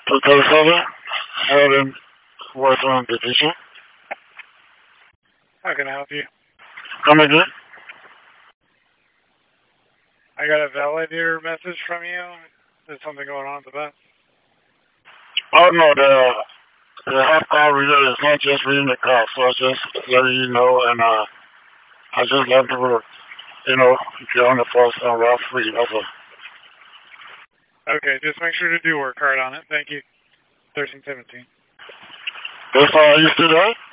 237, Helen, Westland Division. How can I help you? Come again? I got a validator message from you. There's something going on with the bus. Oh no, the hot car reader is not just reading the car, so I just letting you know, and I just left the road. Get on the bus on Route 3, that's all. Okay, just make sure to do work hard on it. Thank you. 1317. That's all, are you still there?